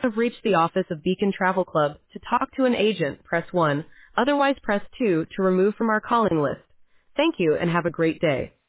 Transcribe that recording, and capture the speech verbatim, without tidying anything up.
Have reached the office of Beacon Travel Club. To talk to an agent, press one. Otherwise, press two to remove from our calling list. Thank you and have a great day.